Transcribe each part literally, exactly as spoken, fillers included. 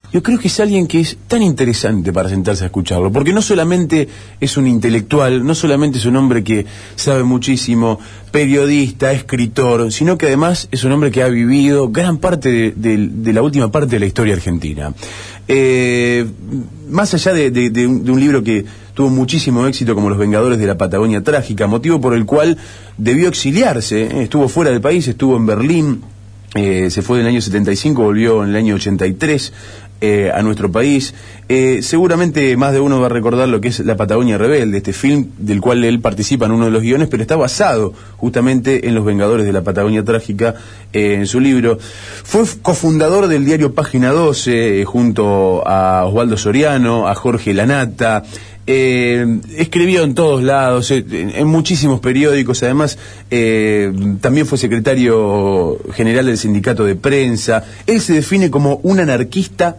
yo creo que es alguien que es tan interesante para sentarse a escucharlo, porque no solamente es un intelectual, no solamente es un hombre que sabe muchísimo, periodista, escritor, sino que además es un hombre que ha vivido gran parte de, de, de la última parte de la historia argentina. Eh, más allá de, de, de, un, de un libro que tuvo muchísimo éxito como Los Vengadores de la Patagonia Trágica, motivo por el cual debió exiliarse, eh, estuvo fuera del país, estuvo en Berlín, eh, se fue en el año setenta y cinco, volvió en el año ochenta y tres eh, a nuestro país. Eh, seguramente más de uno va a recordar lo que es La Patagonia Rebelde, este film del cual él participa en uno de los guiones, pero está basado justamente en Los Vengadores de la Patagonia Trágica, eh, en su libro. Fue cofundador del diario Página doce, eh, junto a Osvaldo Soriano, a Jorge Lanata. Eh, escribió en todos lados, eh, en, en muchísimos periódicos, además eh, también fue secretario general del sindicato de prensa. Él se define como un anarquista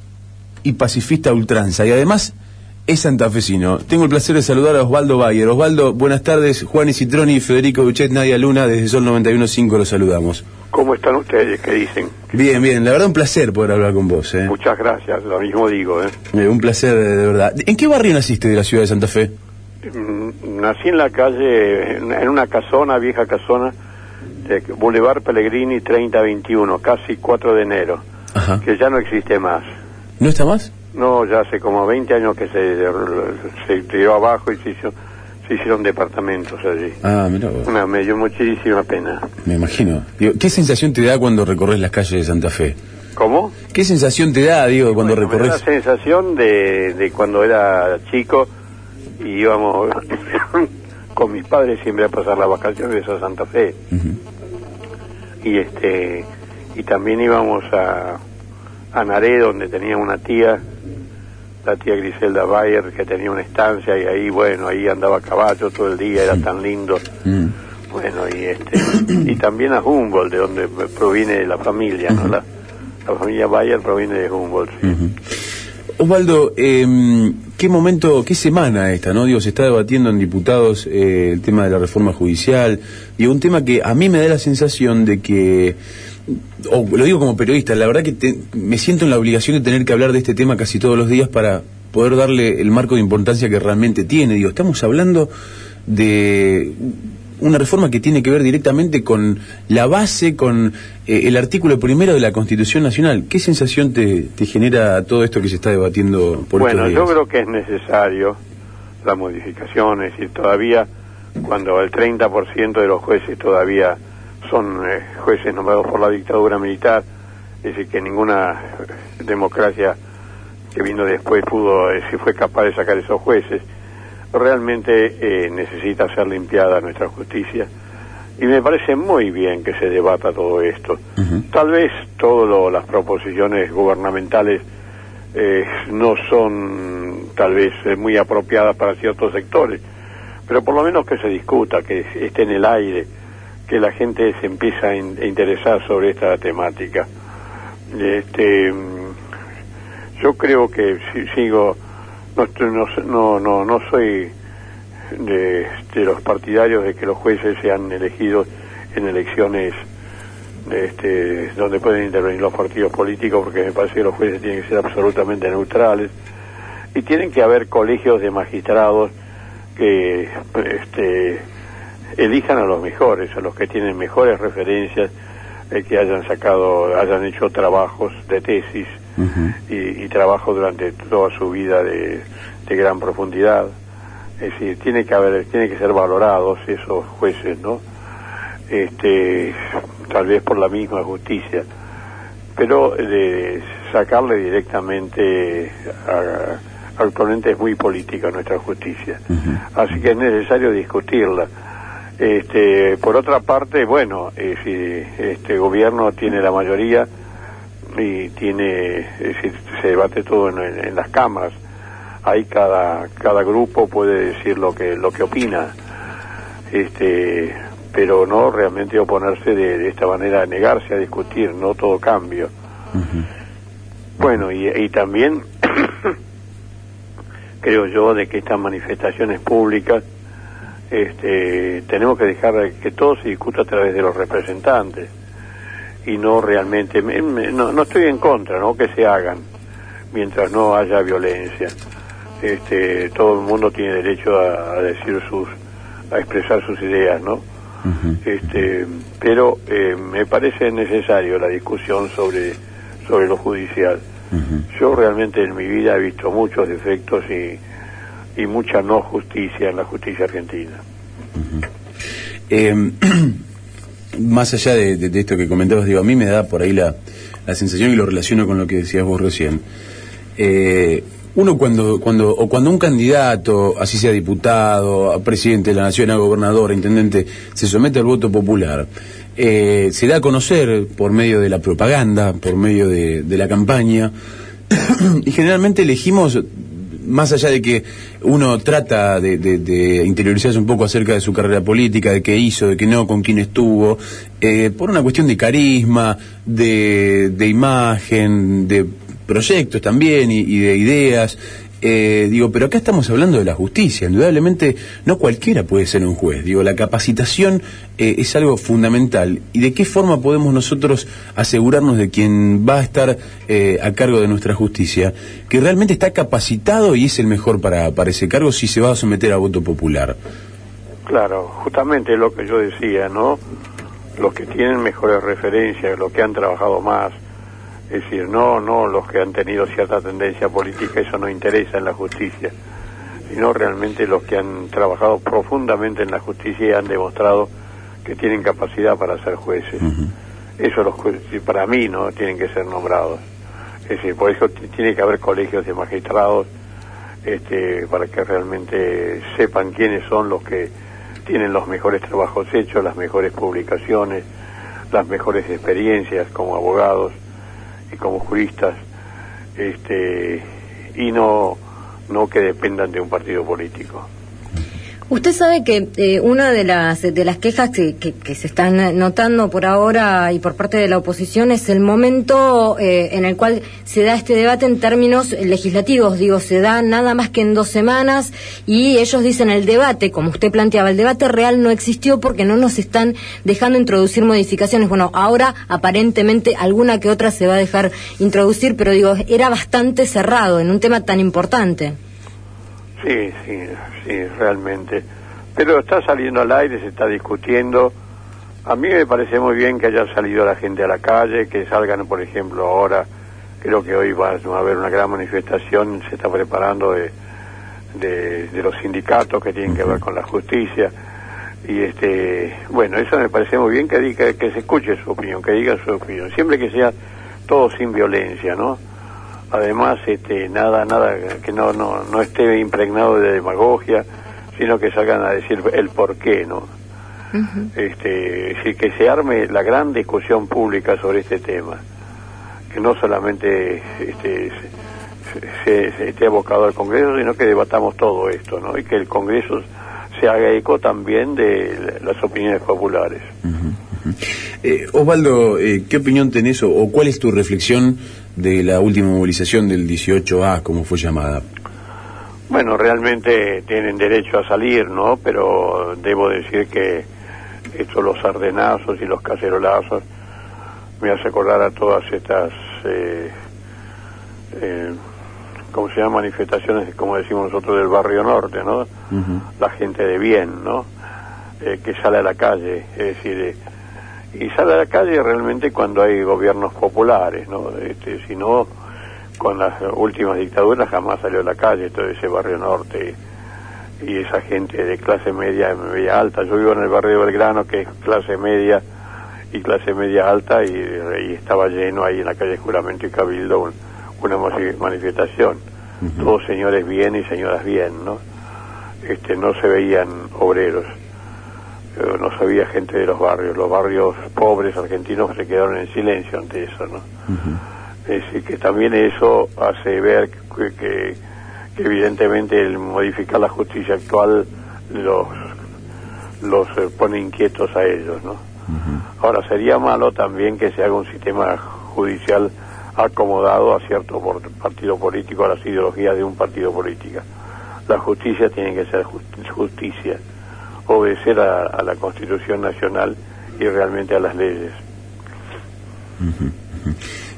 y pacifista a ultranza, y además es santafesino. Tengo el placer de saludar a Osvaldo Bayer. Osvaldo, buenas tardes. Juan Citroni, Federico Duchet, Nadia Luna, desde Sol noventa y uno punto cinco los saludamos. ¿Cómo están ustedes? ¿Qué dicen? Bien, bien, la verdad un placer poder hablar con vos. ¿eh? Muchas gracias, lo mismo digo. ¿eh? Eh, un placer, de, de verdad. ¿En qué barrio naciste de la ciudad de Santa Fe? Mm, nací en la calle, en una casona, vieja casona, de Boulevard Pellegrini treinta veintiuno, casi cuatro de enero, Ajá. que ya no existe más. ¿No está más? No, ya hace como veinte años que se, se tiró abajo y se, hizo, se hicieron departamentos allí. Ah, mira vos. Una, me dio muchísima pena. Me imagino. Digo, ¿qué sensación te da cuando recorres las calles de Santa Fe? ¿Cómo? ¿Qué sensación te da, digo, cuando Bueno, recorres? me da la sensación de, de cuando era chico y íbamos con mis padres siempre a pasar las vacaciones a Santa Fe. Uh-huh. Y este y también íbamos a, a Naré, donde tenía una tía, la tía Griselda Bayer, que tenía una estancia, y ahí, bueno, ahí andaba a caballo todo el día, era tan lindo. Uh-huh. Bueno, y este y también a Humboldt, de donde proviene la familia, ¿no? Uh-huh. La, La familia Bayer proviene de Humboldt. Sí. Uh-huh. Osvaldo, eh, ¿qué momento, qué semana esta, no? Digo, se está debatiendo en diputados eh, el tema de la reforma judicial, y un tema que a mí me da la sensación de que, o lo digo como periodista, la verdad que te, me siento en la obligación de tener que hablar de este tema casi todos los días para poder darle el marco de importancia que realmente tiene. Digo, estamos hablando de una reforma que tiene que ver directamente con la base, con eh, el artículo primero de la Constitución Nacional. ¿Qué sensación te, te genera todo esto que se está debatiendo por Bueno, estos días? yo creo que es necesario la modificación, es decir, todavía cuando el treinta por ciento de los jueces todavía son eh, jueces nombrados por la dictadura militar, es decir, que ninguna democracia que vino después pudo, eh, si fue capaz de sacar esos jueces. Realmente eh, necesita ser limpiada nuestra justicia, y me parece muy bien que se debata todo esto. Uh-huh. Tal vez todas las proposiciones gubernamentales eh, no son tal vez eh, muy apropiadas para ciertos sectores, pero por lo menos que se discuta, que esté en el aire, que la gente se empiece a, in- a interesar sobre esta temática. Este, yo creo que si, sigo No, no, no, no soy de, de los partidarios de que los jueces sean elegidos en elecciones este, donde pueden intervenir los partidos políticos, porque me parece que los jueces tienen que ser absolutamente neutrales, y tienen que haber colegios de magistrados que este, elijan a los mejores, a los que tienen mejores referencias, eh, que hayan sacado, hayan hecho trabajos de tesis. Uh-huh. y, y trabajo durante toda su vida de, de gran profundidad. Es decir, tiene que haber, tiene que ser valorados esos jueces, ¿no? Este, tal vez por la misma justicia, pero de sacarle directamente a, actualmente es muy política nuestra justicia. Uh-huh. Así que es necesario discutirla. Este, por otra parte, bueno, eh, si este gobierno tiene la mayoría y tiene, es decir, se debate todo en, en, en las cámaras, ahí cada cada grupo puede decir lo que lo que opina, este pero no realmente oponerse de, de esta manera, negarse a discutir, no todo cambio. Uh-huh. Bueno, y, y también creo yo de que estas manifestaciones públicas este tenemos que dejar que todo se discuta a través de los representantes, y no realmente, me, me, no, no estoy en contra, ¿no?, que se hagan, mientras no haya violencia. Este, todo el mundo tiene derecho a, a decir sus, a expresar sus ideas, ¿no? Uh-huh. Este, pero eh, me parece necesario la discusión sobre, sobre lo judicial. Uh-huh. Yo realmente en mi vida he visto muchos defectos y, y mucha no justicia en la justicia argentina. Uh-huh. Eh, más allá de, de, de esto que comentabas, digo, a mí me da por ahí la, la sensación, y lo relaciono con lo que decías vos recién. Eh, uno cuando, cuando, o cuando un candidato, así sea diputado, a presidente de la nación, a gobernador, a intendente, se somete al voto popular, eh, se da a conocer por medio de la propaganda, por medio de, de la campaña, y generalmente elegimos, más allá de que uno trata de, de, de interiorizarse un poco acerca de su carrera política, de qué hizo, de qué no, con quién estuvo, eh, por una cuestión de carisma, de, de imagen, de proyectos también y, y de ideas, eh, digo, pero acá estamos hablando de la justicia. Indudablemente no cualquiera puede ser un juez, digo, la capacitación eh, es algo fundamental. ¿Y de qué forma podemos nosotros asegurarnos de quien va a estar eh, a cargo de nuestra justicia, que realmente está capacitado y es el mejor para, para ese cargo si se va a someter a voto popular? Claro, justamente lo que yo decía, ¿no? Los que tienen mejores referencias, los que han trabajado más. Es decir, no, no los que han tenido cierta tendencia política, eso no interesa en la justicia, sino realmente los que han trabajado profundamente en la justicia y han demostrado que tienen capacidad para ser jueces. Uh-huh. Eso los jueces, para mí, no tienen que ser nombrados. Es decir, por eso t- tiene que haber colegios de magistrados, este, para que realmente sepan quiénes son los que tienen los mejores trabajos hechos, las mejores publicaciones, las mejores experiencias como abogados y como juristas, este, y no no que dependan de un partido político. Usted sabe que eh, una de las de las quejas que, que, que se están notando por ahora y por parte de la oposición es el momento eh, en el cual se da este debate en términos legislativos. Digo, se da nada más que en dos semanas y ellos dicen el debate, como usted planteaba, el debate real no existió porque no nos están dejando introducir modificaciones. Bueno, ahora aparentemente alguna que otra se va a dejar introducir, pero digo, era bastante cerrado en un tema tan importante. Sí, sí, sí, realmente. Pero está saliendo al aire, se está discutiendo. A mí me parece muy bien que haya salido la gente a la calle, que salgan, por ejemplo, ahora, creo que hoy va a haber una gran manifestación, se está preparando de, de, de los sindicatos que tienen que ver con la justicia. Y este, bueno, eso me parece muy bien que, diga, que se escuche su opinión, que diga su opinión, siempre que sea todo sin violencia, ¿no? Además, este, nada, nada que no, no, no esté impregnado de demagogia, sino que salgan a decir el por qué, ¿no? Uh-huh. Este, sí, que se arme la gran discusión pública sobre este tema, que no solamente este, se, se, se esté abocado al Congreso, sino que debatamos todo esto, ¿no? Y que el Congreso se haga eco también de las opiniones populares. Uh-huh. Eh, Osvaldo, eh, ¿qué opinión tenés o, o cuál es tu reflexión de la última movilización del dieciocho A, como fue llamada? Bueno, realmente tienen derecho a salir, ¿no? Pero debo decir que esto, los sardenazos y los cacerolazos, me hace acordar a todas estas, eh, eh, ¿cómo se llama? Manifestaciones, como decimos nosotros, del barrio norte, ¿no? Uh-huh. La gente de bien, ¿no? Eh, que sale a la calle, es decir, eh, y sale a la calle realmente cuando hay gobiernos populares, ¿no? Este, si no, con las últimas dictaduras jamás salió a la calle todo ese barrio norte y, y esa gente de clase media, media alta. Yo vivo en el barrio de Belgrano, que es clase media y clase media alta, y, y estaba lleno ahí en la calle Juramento y Cabildo un, una manifestación. Uh-huh. Todos señores bien y señoras bien, ¿no? Este, no se veían obreros. No sabía gente de los barrios, los barrios pobres argentinos se quedaron en silencio ante eso, ¿no? Uh-huh. Es decir, que también eso hace ver que, que, que evidentemente el modificar la justicia actual los los eh, pone inquietos a ellos, ¿no? Uh-huh. Ahora, sería malo también que se haga un sistema judicial acomodado a cierto partido político, a las ideologías de un partido político. La justicia tiene que ser just- justicia. Obedecer a, a la Constitución Nacional y realmente a las leyes. Uh-huh, uh-huh.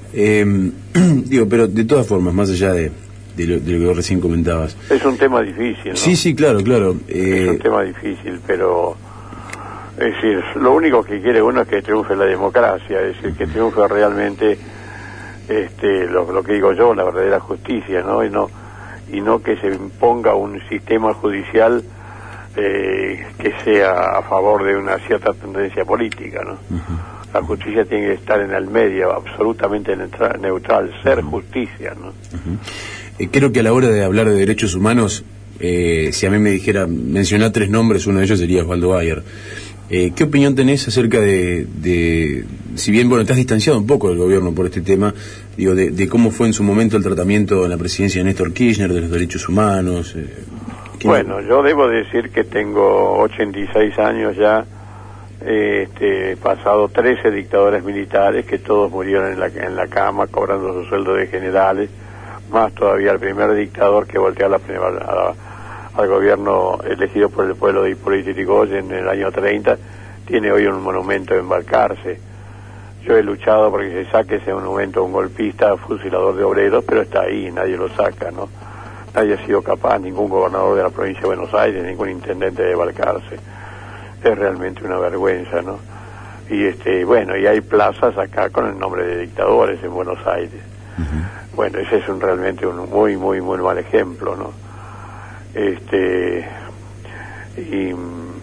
Eh, digo, pero de todas formas, más allá de, de, lo, de lo que vos recién comentabas. Es un tema difícil, ¿no? Sí, sí, claro, claro. Eh... Es un tema difícil, pero... Es decir, lo único que quiere uno es que triunfe la democracia, es decir, que triunfe realmente este, lo, lo que digo yo, la verdadera justicia, ¿no? Y no, y no que se imponga un sistema judicial eh, que sea a favor de una cierta tendencia política, ¿no? Uh-huh. La justicia tiene que estar en el medio, absolutamente neutral, neutral ser justicia, ¿no? Uh-huh. Eh, creo que a la hora de hablar de derechos humanos, eh, si a mí me dijera mencionar tres nombres, uno de ellos sería Osvaldo Bayer. Eh, ¿Qué opinión tenés acerca de, de, si bien, bueno, te has distanciado un poco del gobierno por este tema, digo, de, de cómo fue en su momento el tratamiento en la presidencia de Néstor Kirchner, de los derechos humanos? Eh, bueno, yo debo decir que tengo ochenta y seis años ya, eh, este, pasado trece dictadores militares que todos murieron en la, en la cama cobrando su sueldo de generales, más todavía el primer dictador que voltea a la, a la al gobierno elegido por el pueblo de Hipólito Yrigoyen en el año treinta, tiene hoy un monumento en Balcarce. Yo he luchado porque se saque ese monumento a un golpista, fusilador de obreros, pero está ahí, nadie lo saca, ¿no? Nadie ha sido capaz, ningún gobernador de la provincia de Buenos Aires, ningún intendente de Balcarce. Es realmente una vergüenza, ¿no? Y este, bueno, y hay plazas acá con el nombre de dictadores en Buenos Aires. Uh-huh. Bueno, ese es un, realmente un muy, muy, muy mal ejemplo, ¿no? este y,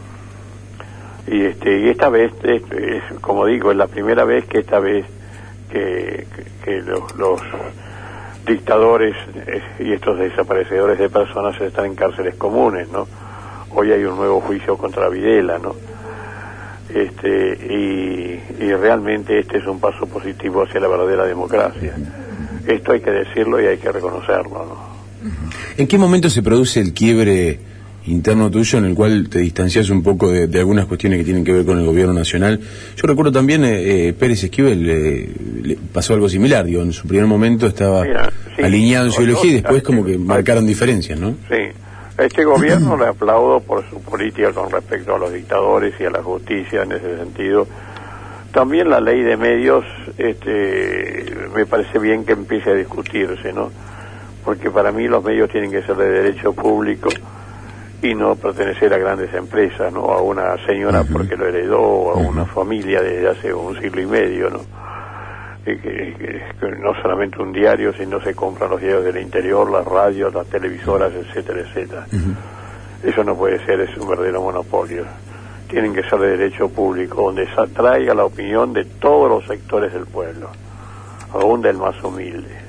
y este y esta vez es, es, como digo, es la primera vez que esta vez que, que, que los, los dictadores eh, y estos desaparecedores de personas están en cárceles comunes, ¿no? Hoy hay un nuevo juicio contra Videla, ¿no? Este y, y realmente este es un paso positivo hacia la verdadera democracia. Esto hay que decirlo y hay que reconocerlo, ¿no? ¿En qué momento se produce el quiebre interno tuyo en el cual te distancias un poco de, de algunas cuestiones que tienen que ver con el gobierno nacional? Yo recuerdo también, eh, Pérez Esquivel eh, le pasó algo similar, digo, en su primer momento estaba Mira, sí, alineado en su ideología y después como que marcaron diferencias, ¿no? Sí, a este gobierno le aplaudo por su política con respecto a los dictadores y a la justicia en ese sentido. También la ley de medios, este, me parece bien que empiece a discutirse, ¿no? Porque para mí los medios tienen que ser de derecho público y no pertenecer a grandes empresas, no a una señora porque lo heredó, o a una familia desde hace un siglo y medio, ¿no? Que, que, que no solamente un diario, sino se compran los diarios del interior, las radios, las televisoras, etcétera, etcétera. Uh-huh. Eso no puede ser, es un verdadero monopolio. Tienen que ser de derecho público, donde se atraiga la opinión de todos los sectores del pueblo, aún del más humilde.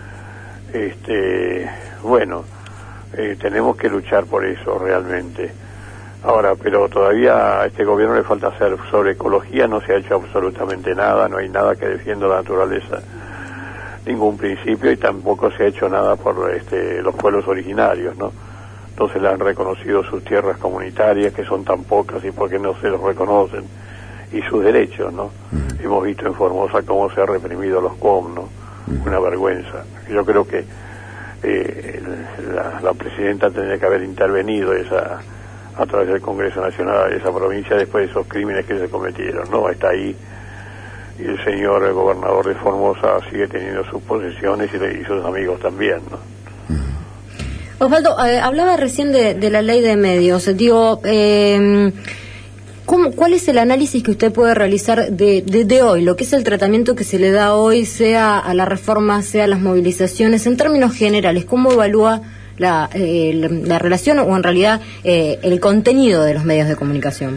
Este, bueno, eh, tenemos que luchar por eso realmente. Ahora, pero todavía a este gobierno le falta hacer sobre ecología, no se ha hecho absolutamente nada, no hay nada que defienda la naturaleza, ningún principio, y tampoco se ha hecho nada por este, los pueblos originarios, ¿no? Entonces le han reconocido sus tierras comunitarias, que son tan pocas y porque no se los reconocen, y sus derechos, ¿no? Mm. Hemos visto en Formosa cómo se ha reprimido los C O M, ¿no? Una vergüenza. Yo creo que eh, la, la presidenta tendría que haber intervenido esa, a través del Congreso Nacional de esa provincia después de esos crímenes que se cometieron, ¿no? Está ahí, y el señor el gobernador de Formosa sigue teniendo sus posesiones y, y sus amigos también, ¿no? Osvaldo, eh, hablaba recién de, de la ley de medios. Digo, eh, ¿cómo, ¿cuál es el análisis que usted puede realizar de, de, de hoy? Lo que es el tratamiento que se le da hoy, sea a la reforma, sea a las movilizaciones, en términos generales, ¿cómo evalúa la, eh, la, la relación o en realidad eh, el contenido de los medios de comunicación?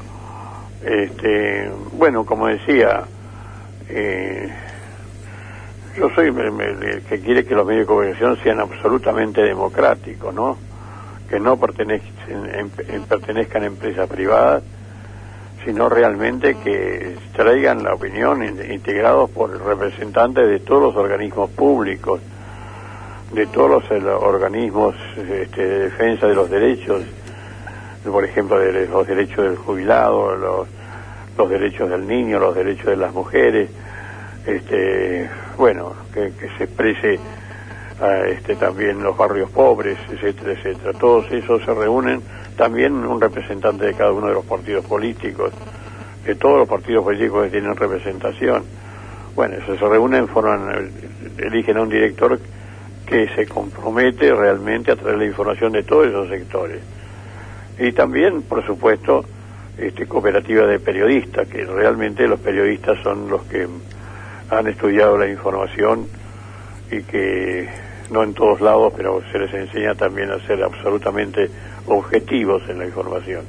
Este, bueno, como decía, eh, yo soy el que quiere que los medios de comunicación sean absolutamente democráticos, ¿no? Que no pertenezcan, en, en, pertenezcan a empresas privadas, sino realmente que traigan la opinión in, integrados por representantes de todos los organismos públicos, de todos los el, organismos este, de defensa de los derechos, por ejemplo, de los derechos del jubilado, los, los derechos del niño, los derechos de las mujeres, este, bueno, que, que se exprese uh, este, también los barrios pobres, etcétera, etcétera. Todos esos se reúnen, también un representante de cada uno de los partidos políticos, que todos los partidos políticos tienen representación. bueno, se, se reúnen, forman, eligen a un director que se compromete realmente a traer la información de todos esos sectores. Y también, por supuesto, este, cooperativa de periodistas, que realmente los periodistas son los que han estudiado la información y que no en todos lados, pero se les enseña también a ser absolutamente objetivos en la información.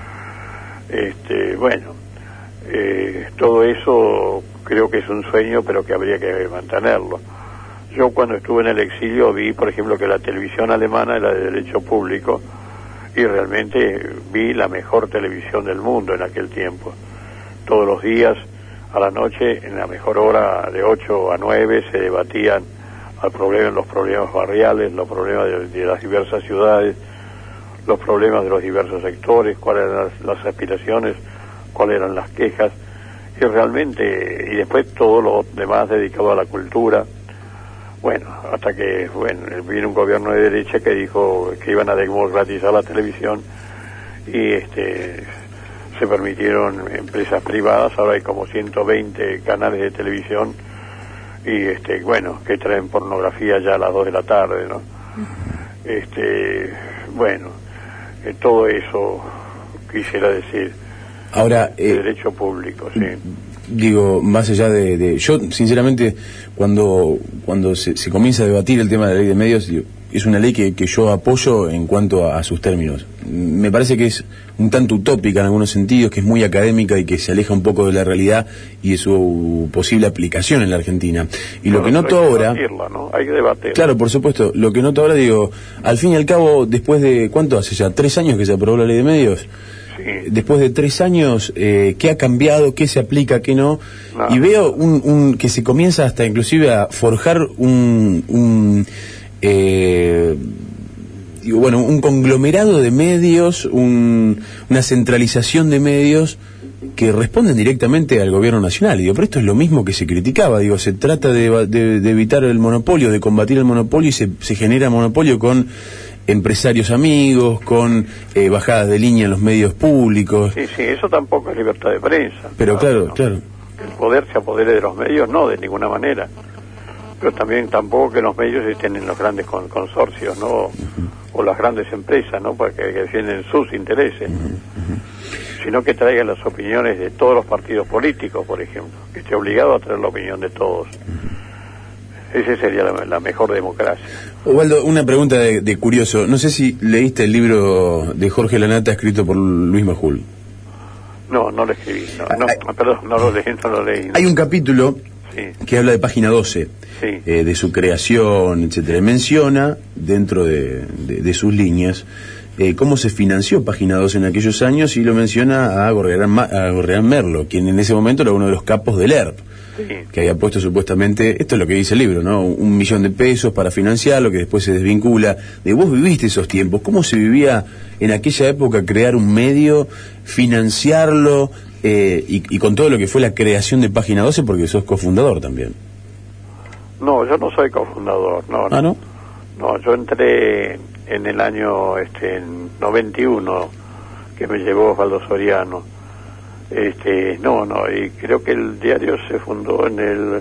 Este, bueno, eh, todo eso creo que es un sueño, pero que habría que mantenerlo. Yo cuando estuve en el exilio vi, por ejemplo, que la televisión alemana era de derecho público, y realmente vi la mejor televisión del mundo en aquel tiempo. Todos los días, a la noche, en la mejor hora, de ocho a nueve, se debatían al problema, los problemas barriales, los problemas de, de las diversas ciudades, los problemas de los diversos sectores, cuáles eran las, las aspiraciones, cuáles eran las quejas, y realmente, y después todo lo demás dedicado a la cultura. Bueno, hasta que, bueno, vino un gobierno de derecha que dijo que iban a democratizar la televisión y este se permitieron empresas privadas. Ahora hay como ciento veinte canales de televisión y este bueno, que traen pornografía ya a las dos de la tarde, ¿no? Este, bueno, eh, todo eso quisiera decir. Ahora, eh, derecho público, sí. Digo, más allá de, de yo sinceramente cuando cuando se, se comienza a debatir el tema de la ley de medios, digo, es una ley que, que yo apoyo en cuanto a, a sus términos. Me parece que es un tanto utópica en algunos sentidos, que es muy académica y que se aleja un poco de la realidad y de su posible aplicación en la Argentina. Y lo no, que noto hay que ahora, debatirla, ¿no? Hay que debatirla. Claro, por supuesto, lo que noto ahora, digo, al fin y al cabo, después de, ¿cuánto hace ya? ¿Tres años que se aprobó la ley de medios? Sí. Después de tres años, eh, ¿qué ha cambiado? ¿Qué se aplica? ¿Qué no? no. Y veo un, un que se comienza hasta inclusive a forjar un, un eh, digo, bueno, un conglomerado de medios, un, una centralización de medios que responden directamente al gobierno nacional. Y digo, pero esto es lo mismo que se criticaba. Digo, se trata de, de, de evitar el monopolio, de combatir el monopolio, y se, se genera monopolio con empresarios amigos, con eh, bajadas de línea en los medios públicos. Sí, sí, eso tampoco es libertad de prensa. Pero no, claro, no. claro. Que el poder se apodere de los medios, no, de ninguna manera. Pero también tampoco que los medios estén en los grandes con, consorcios, ¿no? Uh-huh. O las grandes empresas, ¿no? Porque que defienden sus intereses. Uh-huh. Uh-huh. Sino que traigan las opiniones de todos los partidos políticos, por ejemplo. Que esté obligado a traer la opinión de todos. Uh-huh. Esa sería la, la mejor democracia. Osvaldo, una pregunta de, de curioso. No sé si leíste el libro de Jorge Lanata escrito por Luis Majul. No, no lo escribí. No, no, hay, perdón, no lo leí. No lo leí no. Hay un capítulo sí. que habla de Página doce, sí. eh, de su creación, etcétera. Menciona, dentro de, de, de sus líneas, eh, cómo se financió Página doce en aquellos años, y lo menciona a Gorreán, a Gorreán Merlo, quien en ese momento era uno de los capos del E R P. Sí. Que había puesto supuestamente, esto es lo que dice el libro, ¿no? Un millón de pesos para financiarlo, que después se desvincula. De vos viviste esos tiempos, ¿cómo se vivía en aquella época crear un medio, financiarlo, eh, y, y con todo lo que fue la creación de Página doce, porque sos cofundador también? No, yo no soy cofundador, no. ¿Ah, no? No, yo entré en el año este, en noventa y uno, que me llevó Osvaldo Soriano. Este, no, no, y creo que el diario se fundó en el,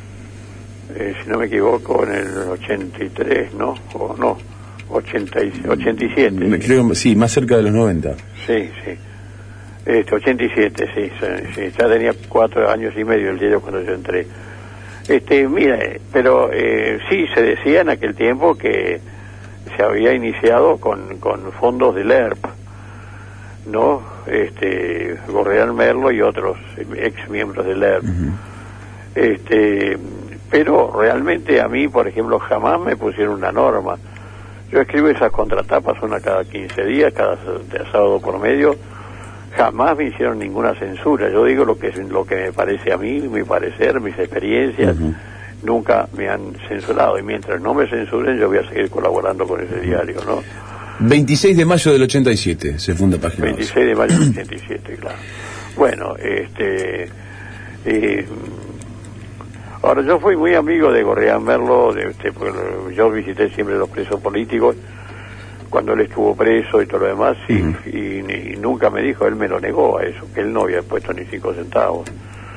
eh, si no me equivoco, en el ochenta y tres, ¿no? O no, ochenta y, ochenta y siete. Me creo, sí, más cerca de los noventa. Sí, sí. Este, ochenta y siete, sí, sí, sí, ya tenía cuatro años y medio el diario cuando yo entré. Este, mira, pero eh, sí, se decía en aquel tiempo que se había iniciado con, con fondos del E R P, ¿no? Este, Gorreán Merlo y otros ex miembros del E R P. Uh-huh. Este, pero realmente a mí, por ejemplo, jamás me pusieron una norma. Yo escribo esas contratapas una cada quince días, cada sábado por medio. Jamás me hicieron ninguna censura. Yo digo lo que lo que me parece a mí, mi parecer, mis experiencias. Uh-huh. Nunca me han censurado, y mientras no me censuren yo voy a seguir colaborando con ese diario, ¿no? veintiséis de mayo del ochenta y siete se funda Página doce. veintiséis de mayo del ochenta y siete, claro. Bueno, este... Eh, ahora, yo fui muy amigo de Gorreán Merlo, de, este, porque yo visité siempre los presos políticos, cuando él estuvo preso y todo lo demás, y, uh-huh. y, y nunca me dijo, él me lo negó a eso, que él no había puesto ni cinco centavos.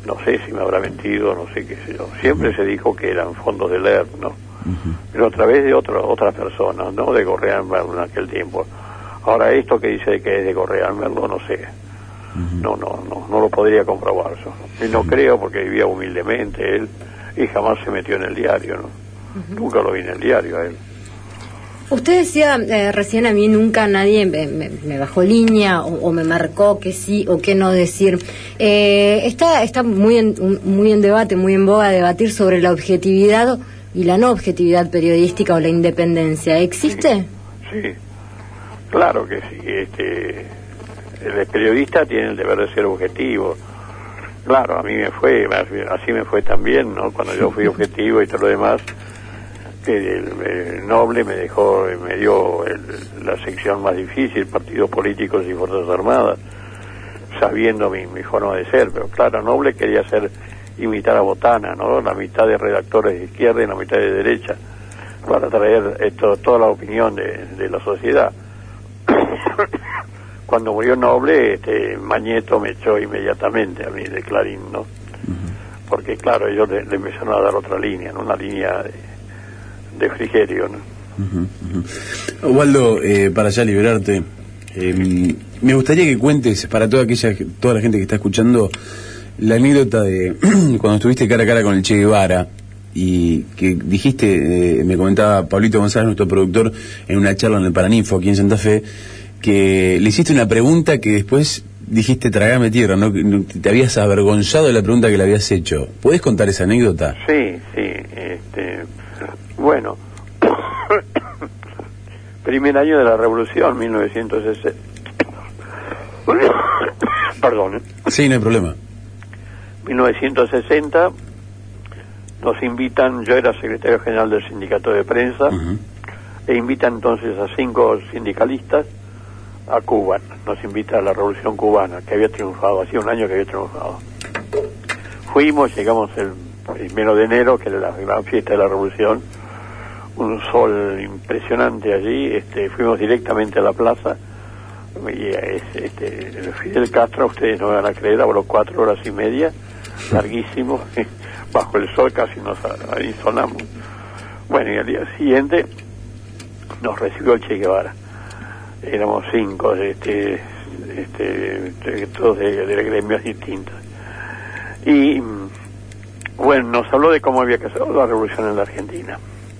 no sé si me habrá mentido, no sé qué sé yo. Siempre se dijo que eran fondos del E R P, ¿no? Uh-huh. Pero a través de otro, otras personas, no de Correa Merlo en aquel tiempo. Ahora esto que dice que es de Correa Merlo, no sé. Uh-huh. No, no, no, no lo podría comprobar yo. Y no uh-huh. creo, porque vivía humildemente él y jamás se metió en el diario, ¿no? Uh-huh. Nunca lo vi en el diario a él. Usted decía eh, recién, a mí nunca nadie me, me, me bajó línea o, o me marcó que sí o que no decir. Eh, está está muy en, muy en debate, muy en boga debatir sobre la objetividad y la no objetividad periodística o la independencia. ¿Existe? Sí, sí. Claro que sí. Este, el periodista tiene el deber de ser objetivo. Claro, a mí me fue, así me fue también, ¿no? Cuando yo fui objetivo y todo lo demás. El, el Noble me dejó, me dio el, la sección más difícil, partidos políticos y fuerzas armadas, sabiendo mi, mi forma de ser, pero claro, Noble quería hacer, imitar a Botana, ¿no? La mitad de redactores de izquierda y la mitad de derecha, para traer esto, toda la opinión de, de la sociedad. Cuando murió Noble, este, Mañeto me echó inmediatamente a mí de Clarín, ¿no? Porque claro, ellos le, le empezaron a dar otra línea, ¿no? Una línea de de Frigerio, ¿no? Uh-huh, uh-huh. Waldo, eh, para ya liberarte, eh, me gustaría que cuentes para toda aquella, toda la gente que está escuchando la anécdota de cuando estuviste cara a cara con el Che Guevara y que dijiste, eh, me comentaba Pablito González, nuestro productor, en una charla en el Paraninfo aquí en Santa Fe, que le hiciste una pregunta que después dijiste tragame tierra, ¿no? Te habías avergonzado de la pregunta que le habías hecho. ¿Podés contar esa anécdota? Sí, sí, este... Bueno, primer año de la Revolución, mil novecientos sesenta. Perdón. ¿eh? Sí, no hay problema. mil novecientos sesenta, nos invitan, yo era secretario general del sindicato de prensa, uh-huh. e invitan entonces a cinco sindicalistas a Cuba. Nos invita a la Revolución Cubana, que había triunfado, hacía un año que había triunfado. Fuimos, llegamos el primero de enero, que era la gran fiesta de la Revolución, un sol impresionante allí, este, fuimos directamente a la plaza, y este, Fidel Castro, ustedes no van a creer, habló cuatro horas y media, larguísimo, bajo el sol casi nos insonamos. Bueno, y al día siguiente nos recibió el Che Guevara, éramos cinco, este, este, todos de, de gremios distintos, y bueno, nos habló de cómo había que hacer la revolución en la Argentina.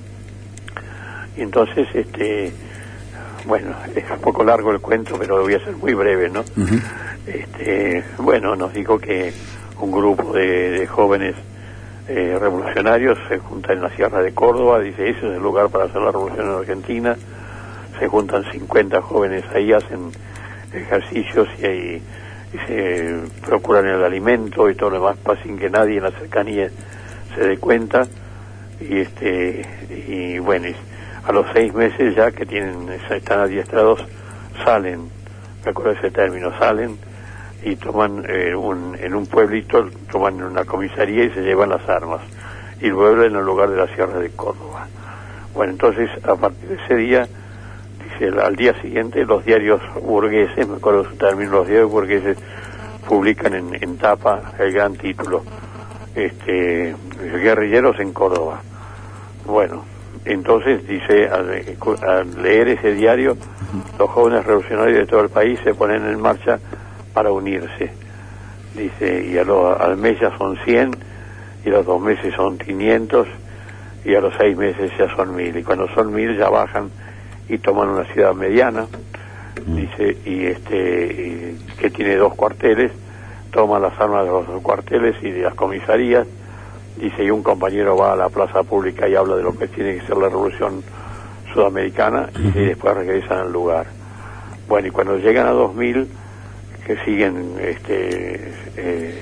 Y entonces, este, bueno, es un poco largo el cuento, pero voy a ser muy breve, ¿no? Uh-huh. Este, bueno, nos dijo que un grupo de, de jóvenes eh, revolucionarios se junta en la Sierra de Córdoba, dice, ese es el lugar para hacer la revolución en Argentina. Se juntan cincuenta jóvenes ahí, hacen ejercicios y ahí y se procuran el alimento y todo lo demás, para sin que nadie en la cercanía se dé cuenta. Y este, y bueno, a los seis meses ya que tienen, están adiestrados, salen, recuerdo ese término, salen y toman eh, un, en un pueblito, toman una comisaría y se llevan las armas y vuelven al lugar de la Sierra de Córdoba. Bueno, entonces a partir de ese día, dice, al día siguiente los diarios burgueses, me acuerdo su término, los diarios burgueses publican en, en tapa el gran título, este, guerrilleros en Córdoba. Bueno, entonces dice, al, al leer ese diario, los jóvenes revolucionarios de todo el país se ponen en marcha para unirse. Dice, y a lo, al mes ya son cien, y a los dos meses son quinientos, y a los seis meses ya son mil. Y cuando son mil ya bajan y toman una ciudad mediana, dice, y este, y, que tiene dos cuarteles, toman las armas de los dos cuarteles y de las comisarías. Dice, y un compañero va a la plaza pública y habla de lo que tiene que ser la revolución sudamericana, y después regresan al lugar. Bueno, y cuando llegan a dos mil, que siguen este, eh,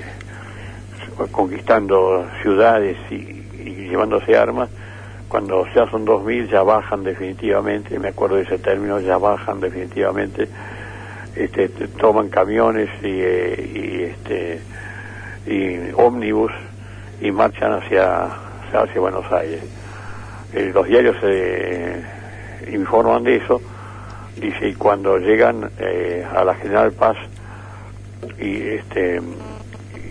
conquistando ciudades y, y llevándose armas, cuando ya son dos mil ya bajan definitivamente, me acuerdo de ese término, ya bajan definitivamente, este, toman camiones y, eh, y, este, y ómnibus, y marchan hacia, hacia Buenos Aires. Eh, los diarios se eh, informan de eso, dice, y cuando llegan eh, a la General Paz y este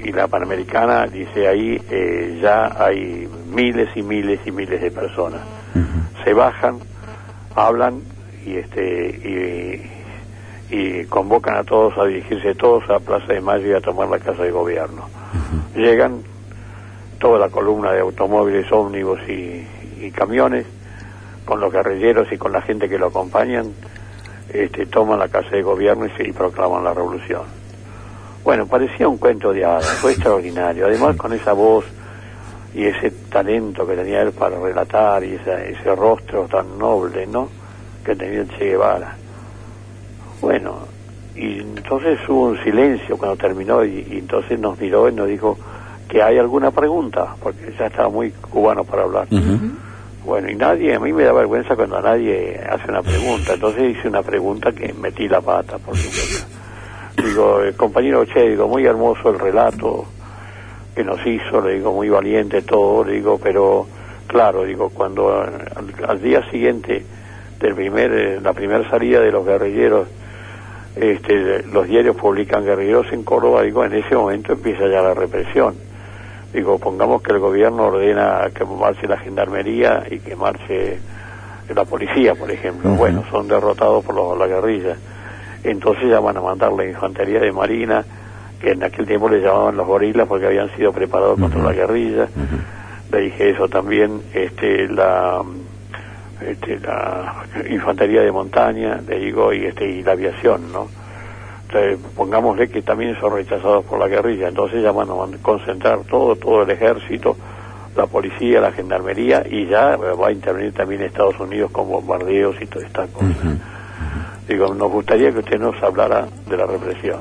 y la Panamericana, dice ahí, eh, ya hay miles y miles y miles de personas. Uh-huh. Se bajan, hablan y este y, y convocan a todos a dirigirse todos a Plaza de Mayo y a tomar la Casa de Gobierno. Uh-huh. Llegan toda la columna de automóviles, ómnibus y, y camiones, con los guerrilleros y con la gente que lo acompañan, este, toman la Casa de Gobierno y, se, y proclaman la revolución. Bueno, parecía un cuento de hadas, fue extraordinario. Además, con esa voz y ese talento que tenía él para relatar y esa, ese rostro tan noble, ¿no?, que tenía el Che Guevara. Bueno, y entonces hubo un silencio cuando terminó y, y entonces nos miró y nos dijo que hay alguna pregunta, porque ya estaba muy cubano para hablar. Uh-huh. Bueno, y nadie, a mí me da vergüenza cuando nadie hace una pregunta, entonces hice una pregunta que metí la pata, por supuesto. Digo, el compañero Che, digo, muy hermoso el relato que nos hizo, le digo, muy valiente todo, le digo, pero claro, digo, cuando al, al día siguiente del primer, eh, la primera salida de los guerrilleros, este, los diarios publican guerrilleros en Córdoba, digo, en ese momento empieza ya la represión. Digo, pongamos que el gobierno ordena que marche la gendarmería y que marche la policía, por ejemplo. Uh-huh. Bueno, son derrotados por los, la guerrilla. Entonces ya van a mandar la infantería de marina, que en aquel tiempo le llamaban los gorilas porque habían sido preparados uh-huh. contra la guerrilla. Uh-huh. Le dije eso también, este, la, este, la infantería de montaña, le digo, y este, y la aviación, ¿no? Entonces, pongámosle que también son rechazados por la guerrilla, entonces ya van a concentrar todo, todo el ejército, la policía, la gendarmería, y ya va a intervenir también Estados Unidos con bombardeos y todas estas cosas. Uh-huh. Digo, nos gustaría que usted nos hablara de la represión.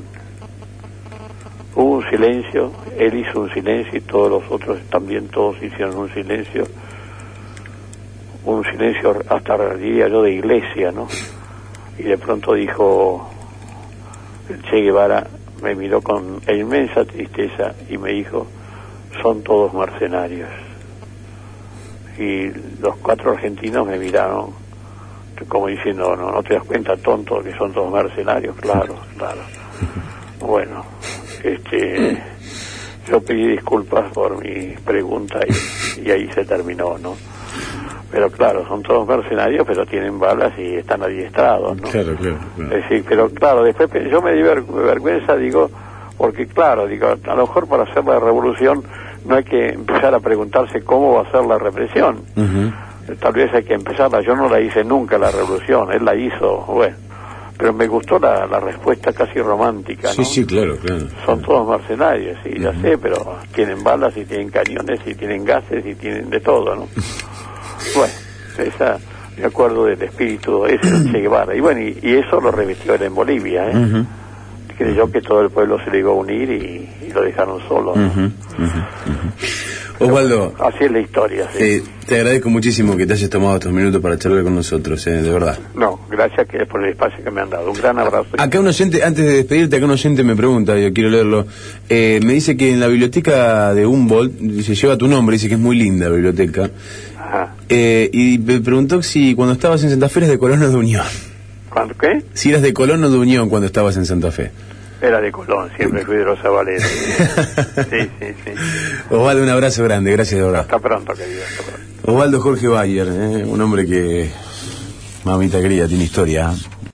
Hubo un silencio, él hizo un silencio y todos los otros también, todos hicieron un silencio, un silencio hasta diría yo de iglesia, ¿no? Y de pronto dijo, el Che Guevara me miró con inmensa tristeza y me dijo, son todos mercenarios. Y los cuatro argentinos me miraron como diciendo, no, no te das cuenta, tonto, que son todos mercenarios. Claro, claro. Bueno, este, yo pedí disculpas por mi pregunta y, y ahí se terminó, ¿no? Pero claro, son todos mercenarios, pero tienen balas y están adiestrados, ¿no? Claro, claro, claro. Es decir, pero claro, después yo me di ver, vergüenza, digo, porque claro, digo, a lo mejor para hacer la revolución no hay que empezar a preguntarse cómo va a ser la represión. Uh-huh. Tal vez hay que empezarla, yo no la hice nunca la revolución, él la hizo, bueno, pero me gustó la, la respuesta casi romántica, ¿no? Sí, sí, claro, claro. Son todos mercenarios, sí, uh-huh. ya sé, pero tienen balas y tienen cañones y tienen gases y tienen de todo, ¿no? Bueno, esa, me acuerdo del espíritu ese del Che Guevara, y bueno, y, y eso lo revestió él en Bolivia, ¿eh? Uh-huh. Creyó que todo el pueblo se le iba a unir y, y lo dejaron solo, ¿no? Uh-huh, uh-huh, uh-huh. Osvaldo, así es la historia, sí. eh, te agradezco muchísimo que te hayas tomado estos minutos para charlar con nosotros, eh, de verdad. No, gracias que por el espacio que me han dado. Un gran abrazo. Acá un oyente, antes de despedirte, acá un oyente me pregunta, yo quiero leerlo, eh, me dice que en la biblioteca de Humboldt, se lleva tu nombre, dice que es muy linda la biblioteca. Ajá. Eh, y me preguntó si cuando estabas en Santa Fe eras de Colón o de Unión. ¿Cuándo qué? Si eras de Colón o de Unión cuando estabas en Santa Fe. Era de Colón, siempre fui de los Zabaleta. Sí, sí, sí. Osvaldo, un abrazo grande, gracias de verdad. Hasta pronto, querido, hasta pronto. Osvaldo Jorge Bayer, eh, un hombre que, mamita querida, tiene historia.